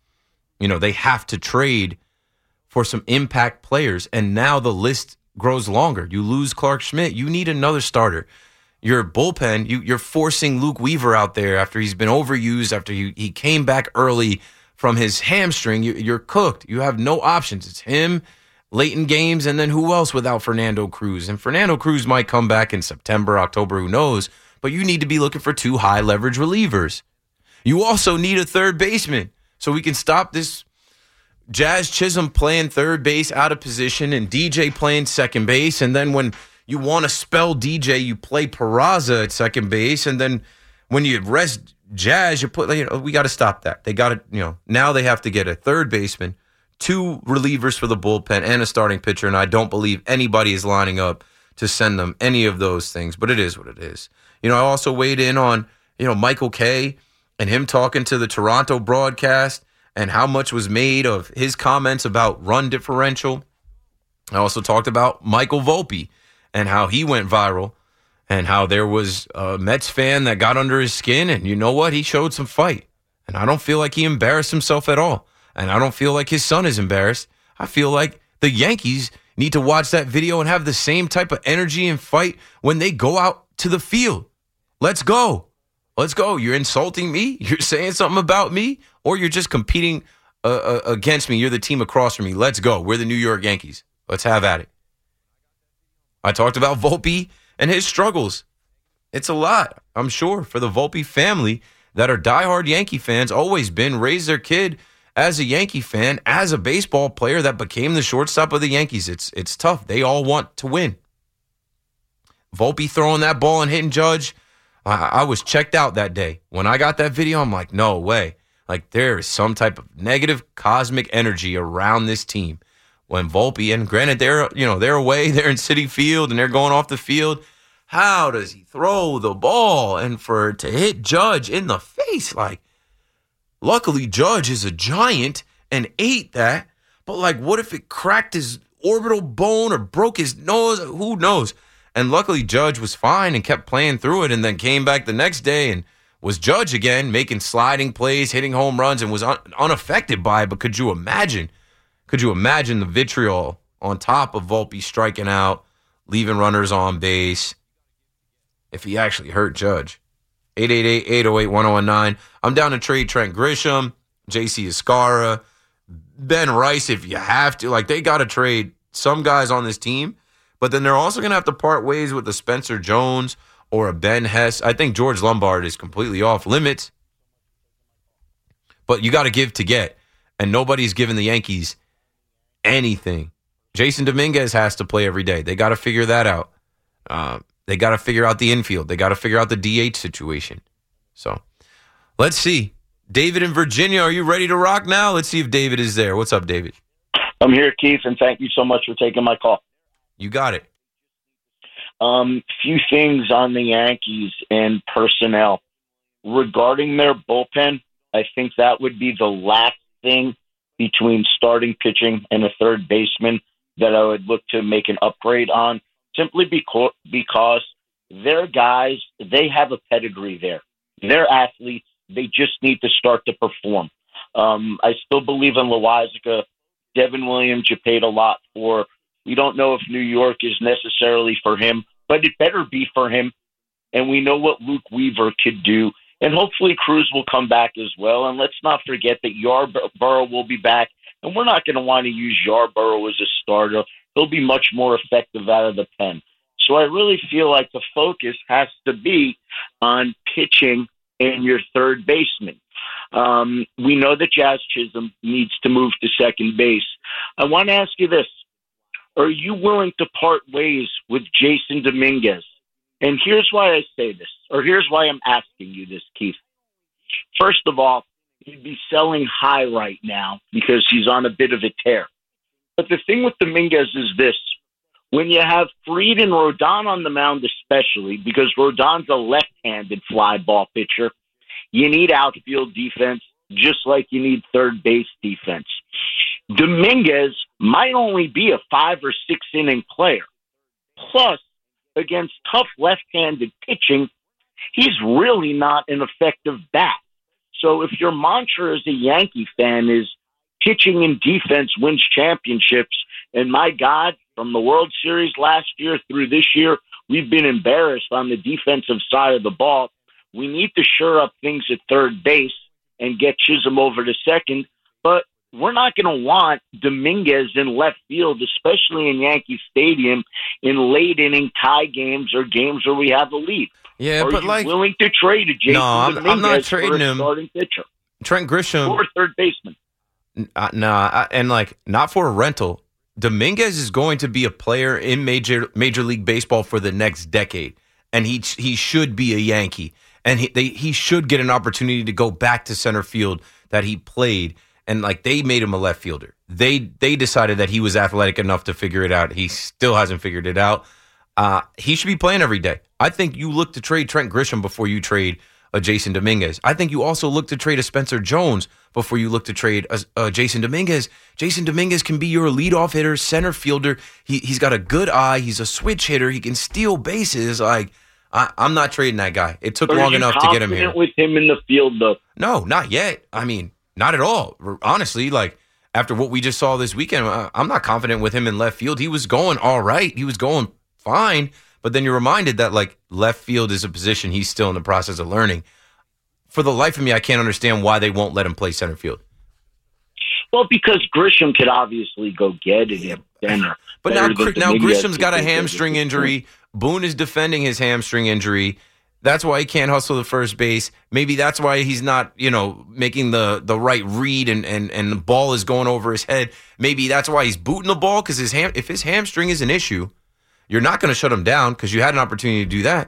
They have to trade for some impact players. And now the list grows longer. You lose Clark Schmidt. You need another starter. Your bullpen, you're forcing Luke Weaver out there after he's been overused, after he came back early from his hamstring. You're cooked. You have no options. It's him late in games, and then who else without Fernando Cruz? And Fernando Cruz might come back in September, October, who knows? But you need to be looking for two high-leverage relievers. You also need a third baseman so we can stop this Jazz Chisholm playing third base out of position and DJ playing second base. And then when you want to spell DJ, you play Peraza at second base. And then when you rest Jazz, you put, we got to stop that. They got to, now they have to get a third baseman, two relievers for the bullpen, and a starting pitcher, and I don't believe anybody is lining up to send them any of those things, but it is what it is. I also weighed in on, Michael Kay and him talking to the Toronto broadcast and how much was made of his comments about run differential. I also talked about Michael Volpe and how he went viral and how there was a Mets fan that got under his skin, and you know what? He showed some fight, and I don't feel like he embarrassed himself at all. And I don't feel like his son is embarrassed. I feel like the Yankees need to watch that video and have the same type of energy and fight when they go out to the field. Let's go. Let's go. You're insulting me? You're saying something about me? Or you're just competing against me? You're the team across from me. Let's go. We're the New York Yankees. Let's have at it. I talked about Volpe and his struggles. It's a lot, I'm sure, for the Volpe family that are diehard Yankee fans, always been, raised their kid as a Yankee fan, as a baseball player that became the shortstop of the Yankees. It's tough. They all want to win. Volpe throwing that ball and hitting Judge, I was checked out that day. When I got that video, I'm like, no way. Like, there is some type of negative cosmic energy around this team. When Volpe, and granted, they're away, they're in Citi Field, and they're going off the field. How does he throw the ball? And to hit Judge in the face, like, luckily Judge is a giant and ate that. But, like, what if it cracked his orbital bone or broke his nose? Who knows? And luckily Judge was fine and kept playing through it and then came back the next day and was Judge again, making sliding plays, hitting home runs, and was unaffected by it. But could you imagine the vitriol on top of Volpe striking out, leaving runners on base, if he actually hurt Judge? 888-808-1019. I'm down to trade Trent Grisham, JC Escara, Ben Rice if you have to. Like, they got to trade some guys on this team, but then they're also going to have to part ways with a Spencer Jones or a Ben Hess. I think George Lombard is completely off limits, but you got to give to get, and nobody's giving the Yankees anything. Jason Dominguez has to play every day. They got to figure that out. They got to figure out the infield. They got to figure out the DH situation. So let's see. David in Virginia, are you ready to rock now? Let's see if David is there. What's up, David? I'm here, Keith, and thank you so much for taking my call. You got it. Few things on the Yankees and personnel. Regarding their bullpen, I think that would be the last thing between starting pitching and a third baseman that I would look to make an upgrade on, simply because their guys, they have a pedigree there. They're athletes. They just need to start to perform. I still believe in Loaisiga. Devin Williams, you paid a lot for. We don't know if New York is necessarily for him, but it better be for him. And we know what Luke Weaver could do. And hopefully Cruz will come back as well. And let's not forget that Yarborough will be back. And we're not going to want to use Yarborough as a starter. He'll be much more effective out of the pen. So I really feel like the focus has to be on pitching and your third baseman. We know that Jazz Chisholm needs to move to second base. I want to ask you this. Are you willing to part ways with Jason Dominguez? And here's why I say this, or here's why I'm asking you this, Keith. First of all, he'd be selling high right now because he's on a bit of a tear. But the thing with Dominguez is this. When you have Fried and Rodon on the mound especially, because Rodon's a left-handed fly ball pitcher, you need outfield defense just like you need third base defense. Dominguez might only be a 5 or 6 inning player. Plus, against tough left-handed pitching, he's really not an effective bat. So if your mantra as a Yankee fan is pitching and defense wins championships, and my God, from the World Series last year through this year, we've been embarrassed on the defensive side of the ball. We need to shore up things at third base and get Chisholm over to second, but we're not going to want Dominguez in left field, especially in Yankee Stadium, in late inning tie games or games where we have a lead. Yeah, but like, willing to trade a Jason Dominguez I'm not trading him. Starting pitcher, Trent Grisham or third baseman. And like, not for a rental. Dominguez is going to be a player in Major League Baseball for the next decade, and he should be a Yankee, and he should get an opportunity to go back to center field that he played. And like, they made him a left fielder. They decided that he was athletic enough to figure it out. He still hasn't figured it out. He should be playing every day. I think you look to trade Trent Grisham before you trade a Jason Dominguez. I think you also look to trade a Spencer Jones before you look to trade a Jason Dominguez. Jason Dominguez can be your leadoff hitter, center fielder. He's got a good eye. He's a switch hitter. He can steal bases. Like, I'm not trading that guy. It took long enough to get him here. With him in the field, though? No, not yet. I mean, not at all. Honestly, like, after what we just saw this weekend, I'm not confident with him in left field. He was going all right. He was going fine. But then you're reminded that, like, left field is a position he's still in the process of learning. For the life of me, I can't understand why they won't let him play center field. Well, because Grisham could obviously go get it at center. But now Grisham's got a hamstring injury. Boone is defending his hamstring injury. That's why he can't hustle the first base. Maybe that's why he's not, making the right read and the ball is going over his head. Maybe that's why he's booting the ball, because if his hamstring is an issue, you're not going to shut him down because you had an opportunity to do that.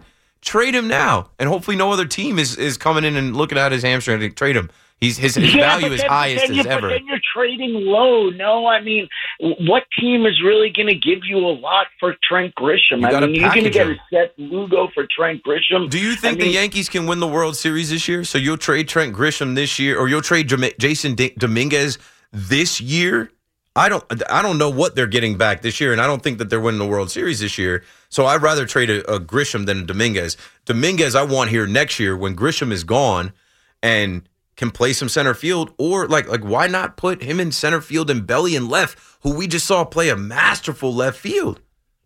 trade him now. And hopefully no other team is coming in and looking at his hamstring and trade him. His value is highest as ever. But then you're trading low. No, I mean, what team is really going to give you a lot for Trent Grisham? You're going to get a Seth Lugo for Trent Grisham. Do you think the Yankees can win the World Series this year? So you'll trade Trent Grisham this year, or you'll trade Jason Dominguez this year? I don't know what they're getting back this year, and I don't think that they're winning the World Series this year. So I'd rather trade a Grisham than a Dominguez. Dominguez I want here next year when Grisham is gone and can play some center field, or like why not put him in center field and Belly in left, who we just saw play a masterful left field?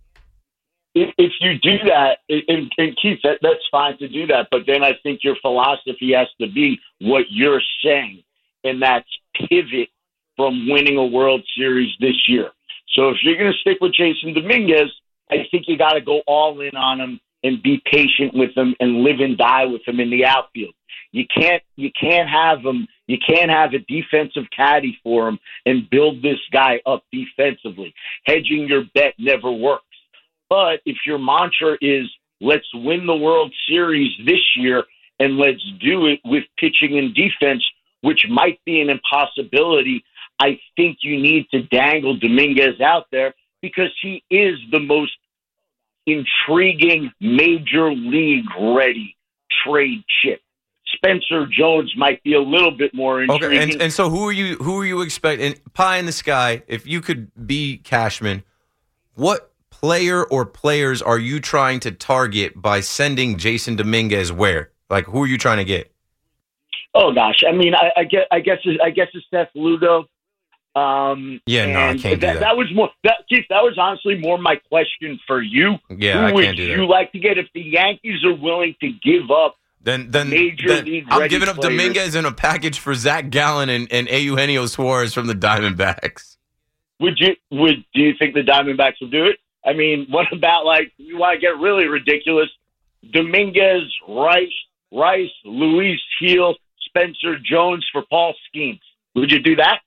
If you do that, and Keith, that's fine to do that, but then I think your philosophy has to be what you're saying, and that's pivot from winning a World Series this year. So if you're going to stick with Jason Dominguez, I think you got to go all in on him and be patient with him and live and die with him in the outfield. You can't have him. You can't have a defensive caddy for him and build this guy up defensively. Hedging your bet never works. But if your mantra is let's win the World Series this year and let's do it with pitching and defense, which might be an impossibility, I think you need to dangle Dominguez out there because he is the most intriguing major league ready trade chip. Spencer Jones might be a little bit more intriguing. Okay, and so who are you expecting? Pie in the sky, if you could be Cashman, what player or players are you trying to target by sending Jason Dominguez where? Like, who are you trying to get? Oh gosh, I mean, I guess it's Seth Lugo. I can't do that. That was more, Keith. That was honestly more my question for you. Yeah, I can't do that. Who would you like to get if the Yankees are willing to give up? Then I'm giving up players. Dominguez in a package for Zach Gallen and Eugenio Suarez from the Diamondbacks. Do you think the Diamondbacks will do it? I mean, what about, like, you want to get really ridiculous? Dominguez, Rice, Luis Gil, Spencer Jones for Paul Skeens. Would you do that?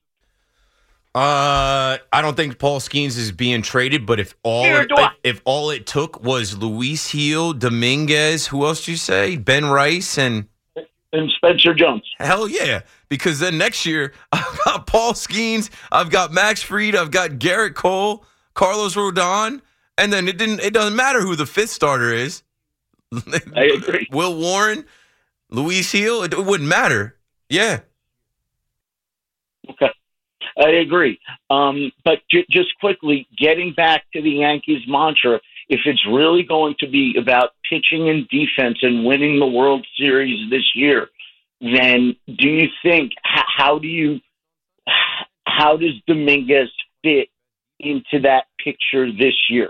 I don't think Paul Skeens is being traded, but if all it took was Luis Gil, Dominguez, who else did you say? Ben Rice and Spencer Jones. Hell yeah. Because then next year I've got Paul Skeens, I've got Max Fried, I've got Garrett Cole, Carlos Rodon, and then it doesn't matter who the fifth starter is. I agree. Will Warren, Luis Gil, it wouldn't matter. Yeah. Okay. I agree. But just quickly, getting back to the Yankees mantra, if it's really going to be about pitching and defense and winning the World Series this year, then do you think, how does Dominguez fit into that picture this year?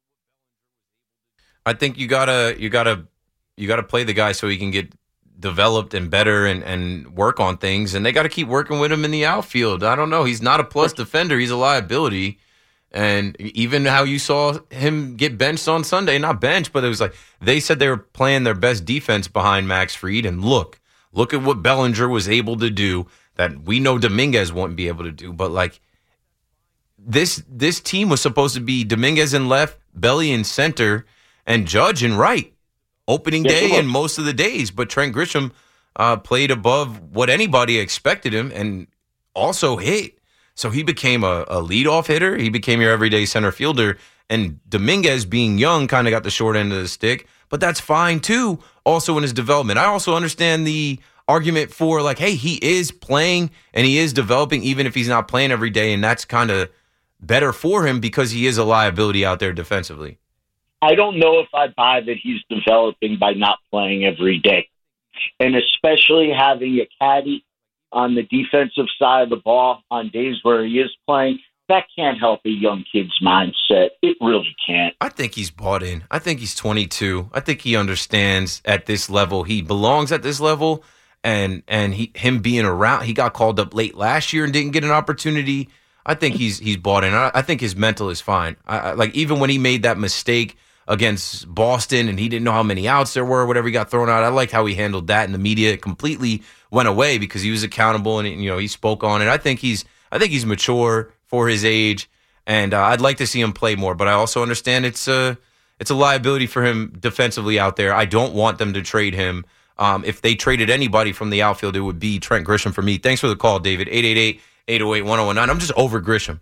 I think you gotta play the guy so he can get developed and better and work on things, and they got to keep working with him in the outfield. I don't know. He's not a plus defender. He's a liability. And even how you saw him get benched on Sunday, not benched, but it was like they said they were playing their best defense behind Max Fried. And look at what Bellinger was able to do that we know Dominguez won't be able to do. But like this team was supposed to be Dominguez in left, Belly in center, and Judge in right. Opening day and most of the days, but Trent Grisham played above what anybody expected him and also hit. So he became a leadoff hitter. He became your everyday center fielder. And Dominguez, being young, kind of got the short end of the stick, but that's fine too, also in his development. I also understand the argument for like, hey, he is playing and he is developing even if he's not playing every day, and that's kind of better for him because he is a liability out there defensively. I don't know if I buy that he's developing by not playing every day. And especially having a caddy on the defensive side of the ball on days where he is playing, that can't help a young kid's mindset. It really can't. I think he's bought in. I think he's 22. I think he understands at this level. He belongs at this level, and him being around, he got called up late last year and didn't get an opportunity. I think he's bought in. I think his mental is fine. Like even when he made that mistake against Boston and he didn't know how many outs there were, whatever, he got thrown out. I liked how he handled that, and the media completely went away because he was accountable and he spoke on it. I think he's mature for his age, and I'd like to see him play more. But I also understand it's It's a liability for him defensively out there. I don't want them to trade him. If they traded anybody from the outfield, it would be Trent Grisham for me. Thanks for the call, David. 888-808-1019. I'm just over Grisham.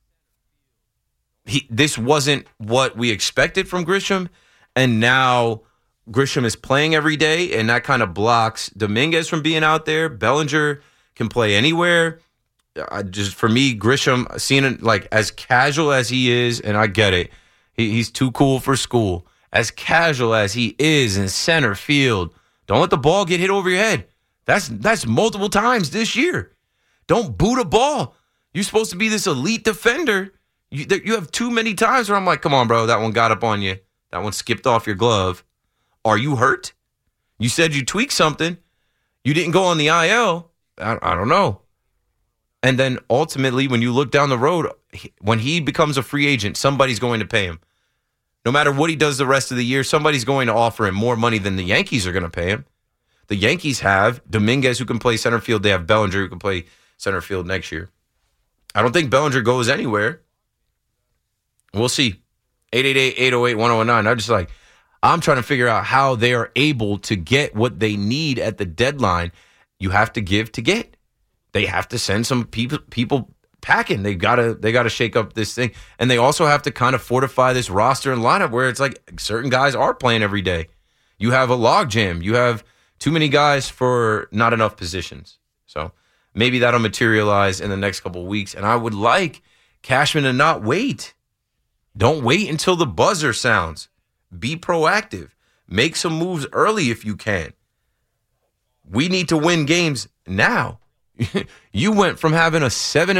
This wasn't what we expected from Grisham, and now Grisham is playing every day, and that kind of blocks Dominguez from being out there. Bellinger can play anywhere. For me, Grisham, seeing it like as casual as he is, and I get it, he's too cool for school. As casual as he is in center field, don't let the ball get hit over your head. That's multiple times this year. Don't boot a ball. You're supposed to be this elite defender. You have too many times where I'm like, come on, bro, that one got up on you. That one skipped off your glove. Are you hurt? You said you tweaked something. You didn't go on the IL. I don't know. And then ultimately, when you look down the road, when he becomes a free agent, somebody's going to pay him. No matter what he does the rest of the year, somebody's going to offer him more money than the Yankees are going to pay him. The Yankees have Dominguez, who can play center field. They have Bellinger, who can play center field next year. I don't think Bellinger goes anywhere. We'll see. 888-808-1019. I'm trying to figure out how they are able to get what they need at the deadline. You have to give to get. They have to send some people packing. They gotta shake up this thing. And they also have to kind of fortify this roster and lineup where it's like certain guys are playing every day. You have a logjam. You have too many guys for not enough positions. So maybe that'll materialize in the next couple of weeks. And I would like Cashman to not wait. Don't wait until the buzzer sounds. Be proactive. Make some moves early if you can. We need to win games now. You went from having a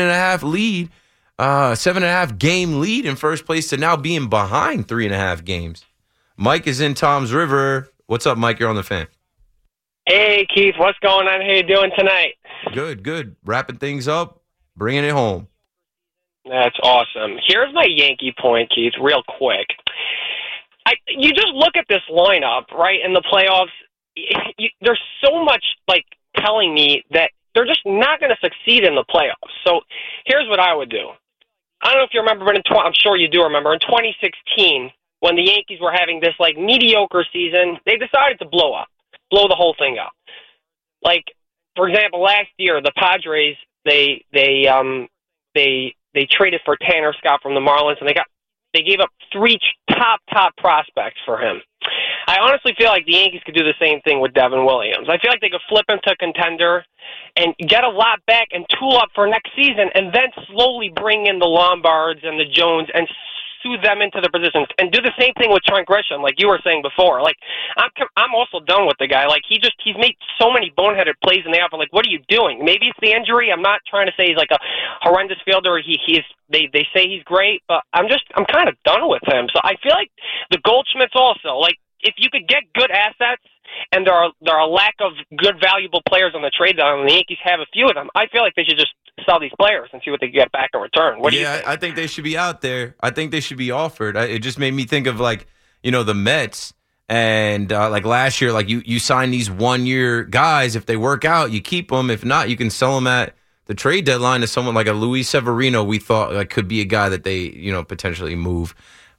7.5 game lead in first place to now being behind 3.5 games. Mike is in Tom's River. What's up, Mike? You're on the Fan. Hey, Keith. What's going on? How you doing tonight? Good. Wrapping things up, bringing it home. That's awesome. Here's my Yankee point, Keith, real quick. You just look at this lineup, right, in the playoffs. There's so much, telling me that they're just not going to succeed in the playoffs. So here's what I would do. I don't know if you remember, but I'm sure you do remember, in 2016, when the Yankees were having this, mediocre season, they decided to blow the whole thing up. For example, last year, the Padres, they traded for Tanner Scott from the Marlins, and they gave up 3 top prospects for him. I honestly feel like the Yankees could do the same thing with Devin Williams. I feel like they could flip him to contender and get a lot back and tool up for next season, and then slowly bring in the Lombards and the Jones and soothe them into the positions, and do the same thing with Trent Grisham, like you were saying before. I'm also done with the guy. He's made so many boneheaded plays in the outfield. What are you doing? Maybe it's the injury. I'm not trying to say he's a horrendous fielder. They say he's great, but I'm kind of done with him. So I feel like the Goldschmidts also, if you could get good assets and there are a lack of good valuable players on the trade deadline, and the Yankees have a few of them, I feel like they should just sell these players and see what they get back in return. What do you think? I think they should be out there. I think they should be offered. It just made me think of the Mets and last year, you sign these 1-year guys. If they work out, you keep them. If not, you can sell them at the trade deadline to someone like a Luis Severino. We thought could be a guy that they potentially move.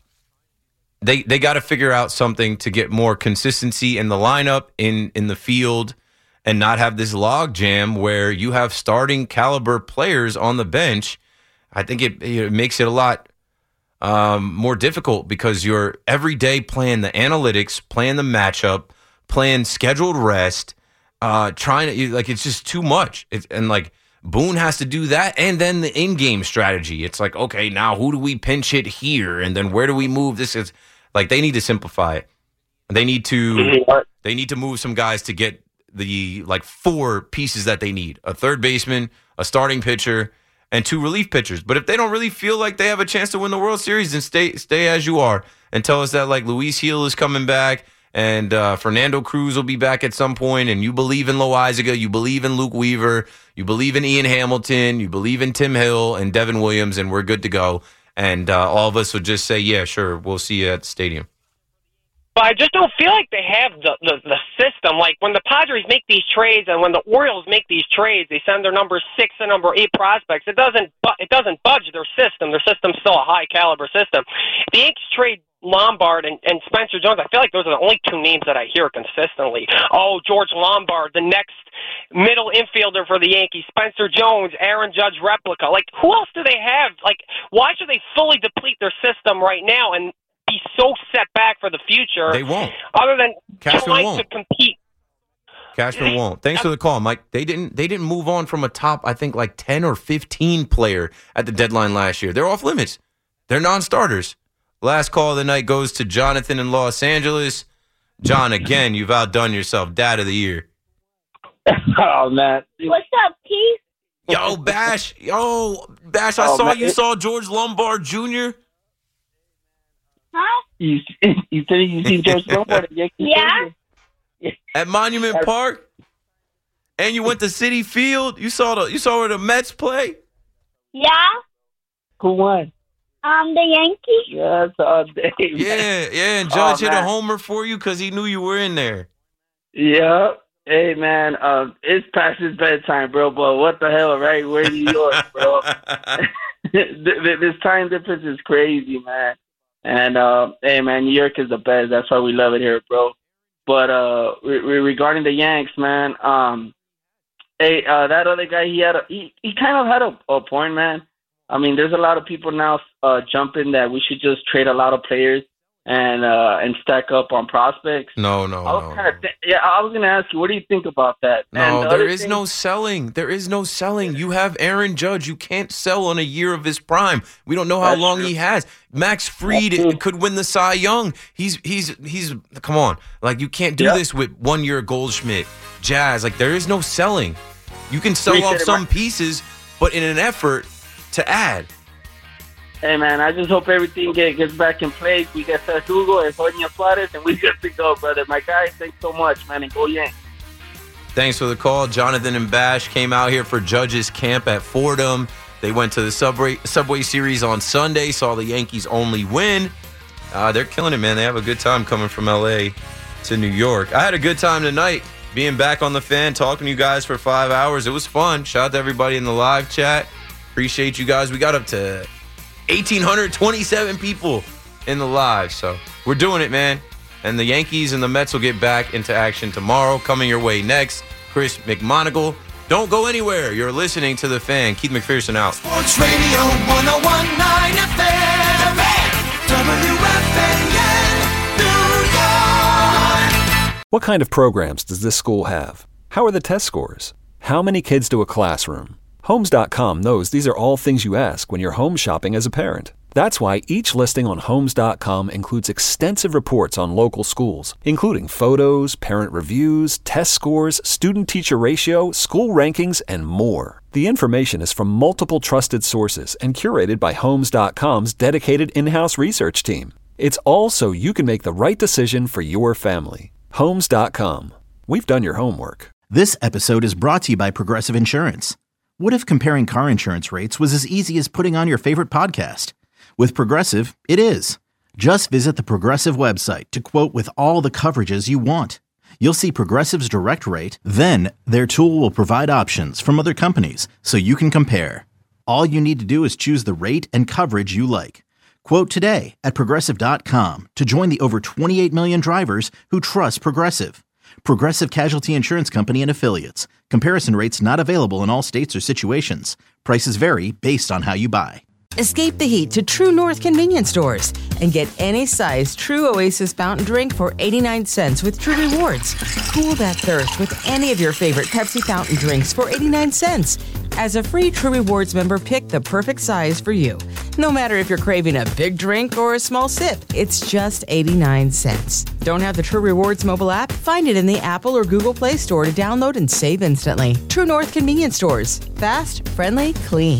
They got to figure out something to get more consistency in the lineup, in the field, and not have this log jam where you have starting caliber players on the bench. I think it makes it a lot more difficult because you're every day playing the analytics, playing the matchup, playing scheduled rest, trying to it's just too much. Boone has to do that, and then the in-game strategy. It's okay, now who do we pinch hit here, and then where do we move this? Is they need to simplify it. They need to move some guys to get the 4 pieces that they need: a third baseman, a starting pitcher, and 2 relief pitchers. But if they don't really feel like they have a chance to win the World Series, then stay as you are and tell us that Luis Gil is coming back. And Fernando Cruz will be back at some point, and you believe in Loaizaga, you believe in Luke Weaver, you believe in Ian Hamilton, you believe in Tim Hill and Devin Williams, and we're good to go. And all of us would just say, yeah, sure, we'll see you at the stadium. But I just don't feel like they have the system. When the Padres make these trades and when the Orioles make these trades, they send their number 6 and number 8 prospects. It doesn't budge their system. Their system's still a high caliber system. If the Yankees trade Lombard and Spencer Jones, I feel like those are the only two names that I hear consistently. Oh, George Lombard, the next middle infielder for the Yankees. Spencer Jones, Aaron Judge replica. Like, who else do they have? Like, why should they fully deplete their system right now and be so set back for the future? They won't. Other than Cashman trying won't. to compete. Cashman won't. Thanks for the call, Mike. They didn't move on from a top, I think, like 10 or 15 player at the deadline last year. They're off limits. They're non-starters. Last call of the night goes to Jonathan in Los Angeles. John, again, you've outdone yourself. Dad of the year. Oh, man. What's up, Keith? Yo, Bash. I saw you saw George Lombard Jr. Huh? You said you seen George Lombard at Yankee Yeah. At Monument Park? And you went to Citi Field? You saw where the Mets play? Yeah. Who won? The Yankees. Yeah, that's all day. Yeah, and Judge hit a homer for you because he knew you were in there. Yeah. Hey, man, it's past his bedtime, bro, but what the hell, right? We're in New York, bro. This time difference is crazy, man. And, hey, man, New York is the best. That's why we love it here, bro. But regarding the Yanks, man, hey, that other guy, he kind of had a point, man. I mean, there's a lot of people now jumping that we should just trade a lot of players and stack up on prospects. No. I was going to ask you, what do you think about that? No, there is no selling. There is no selling. You have Aaron Judge. You can't sell on a year of his prime. We don't know how long he has. Max Fried could win the Cy Young. He's come on. Like, you can't do this with 1 year Goldschmidt, Jazz. Like, there is no selling. You can sell off some pieces, but in an effort to add. Hey, man, I just hope everything gets back in place. We get Hugo and Sonia Suarez, and we get to go, brother. My guy, thanks so much, man, and go Yanks. Thanks for the call. Jonathan and Bash came out here for Judge's camp at Fordham. They went to the Subway Series on Sunday, saw the Yankees only win. They're killing it, man. They have a good time coming from L.A. to New York. I had a good time tonight being back on the Fan, talking to you guys for 5 hours. It was fun. Shout out to everybody in the live chat. Appreciate you guys. We got up to 1,827 people in the live, so we're doing it, man. And the Yankees and the Mets will get back into action tomorrow. Coming your way next, Chris McMonagle. Don't go anywhere. You're listening to The Fan. Keith McPherson out. Sports Radio 101.9 FM. WFAN, New York. What kind of programs does this school have? How are the test scores? How many kids do a classroom? Homes.com knows these are all things you ask when you're home shopping as a parent. That's why each listing on Homes.com includes extensive reports on local schools, including photos, parent reviews, test scores, student-teacher ratio, school rankings, and more. The information is from multiple trusted sources and curated by Homes.com's dedicated in-house research team. It's all so you can make the right decision for your family. Homes.com. We've done your homework. This episode is brought to you by Progressive Insurance. What if comparing car insurance rates was as easy as putting on your favorite podcast? With Progressive, it is. Just visit the Progressive website to quote with all the coverages you want. You'll see Progressive's direct rate, then their tool will provide options from other companies so you can compare. All you need to do is choose the rate and coverage you like. Quote today at Progressive.com to join the over 28 million drivers who trust Progressive. Progressive Casualty Insurance Company and Affiliates. Comparison rates not available in all states or situations. Prices vary based on how you buy. Escape the heat to True North convenience stores and get any size True Oasis fountain drink for 89 cents with True Rewards. Cool that thirst with any of your favorite Pepsi fountain drinks for 89 cents. As a free True Rewards member, pick the perfect size for you. No matter if you're craving a big drink or a small sip, it's just 89 cents. Don't have the True Rewards mobile app? Find it in the Apple or Google Play Store to download and save instantly. True North convenience stores. Fast, friendly, clean.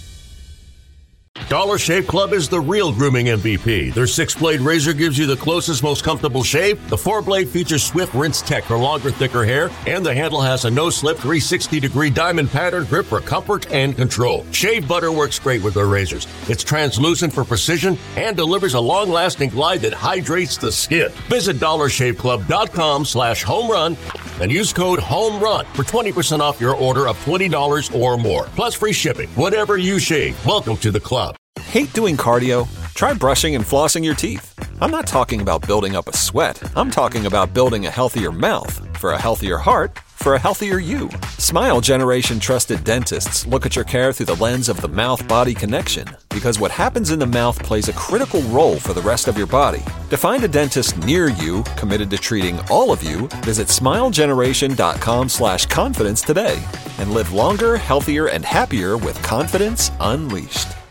Dollar Shave Club is the real grooming MVP. Their 6-blade razor gives you the closest, most comfortable shave. The 4-blade features Swift Rinse Tech for longer, thicker hair. And the handle has a no-slip 360-degree diamond pattern grip for comfort and control. Shave butter works great with their razors. It's translucent for precision and delivers a long-lasting glide that hydrates the skin. Visit DollarShaveClub.com/homerun and use code HOMERUN for 20% off your order of $20 or more. Plus free shipping. Whatever you shave, welcome to the club. Hate doing cardio? Try brushing and flossing your teeth. I'm not talking about building up a sweat. I'm talking about building a healthier mouth for a healthier heart for a healthier you. Smile Generation trusted dentists look at your care through the lens of the mouth-body connection, because what happens in the mouth plays a critical role for the rest of your body. To find a dentist near you committed to treating all of you, visit smilegeneration.com/confidence today and live longer, healthier, and happier with confidence unleashed.